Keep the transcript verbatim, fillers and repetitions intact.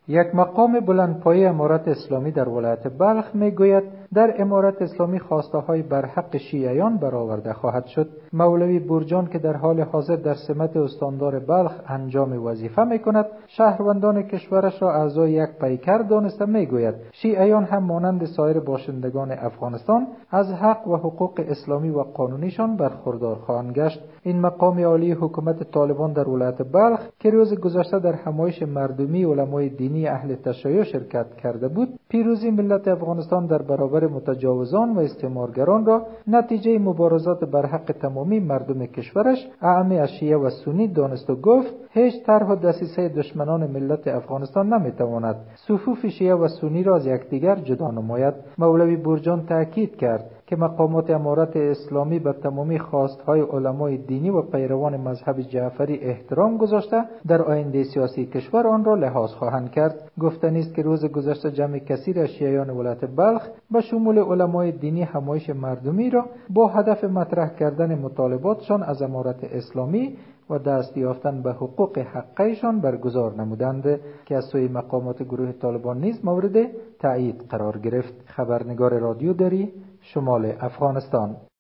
یک مقام بلندپایه امارت اسلامی در ولایت بلخ میگوید در امارت اسلامی خواسته‌های بر حق شیعیان برآورده خواهد شد. مولوی برجان که در حال حاضر در سمت استاندار بلخ انجام وظیفه میکند، شهروندان کشورش را اعضای یک پیکر دانسته میگوید شیعیان هم مانند سایر باشندگان افغانستان از حق و حقوق اسلامی و قانونیشان برخوردار خواهند گشت. این مقام عالی حکومت طالبان در ولایت بلخ که روز گذشته در همایش مردمی علمای دینی اهل تشیع شرکت کرده بود، پیروزی ملت افغانستان در برابر متجاوزان و استعمارگران را نتیجه مبارزات بر حق تمامی مردم کشورش اعم از شیعه و سنی دانست و گفت هیچ طرح و دسیسه دشمنان ملت افغانستان نمیتواند صفوف شیعه و سنی را از یکدیگر جدا نماید. مولوی برجان تاکید کرد که مقامات امارت اسلامی به تمامی خواستهای علمای دینی و پیروان مذهب جعفری احترام گذاشته در آینده سیاسی کشور آن را لحاظ خواهند کرد. گفتنی است که روز گذشته جمع کثیر از شیعیان ولایت بلخ به شمول علمای دینی همایش مردمی را با هدف مطرح کردن مطالباتشان از امارت اسلامی و دست یافتن به حقوق حقیقیشان برگزار نمودند که از سوی مقامات گروه طالبان نیز مورد تایید قرار گرفت. خبرنگار رادیو دری، شمال افغانستان.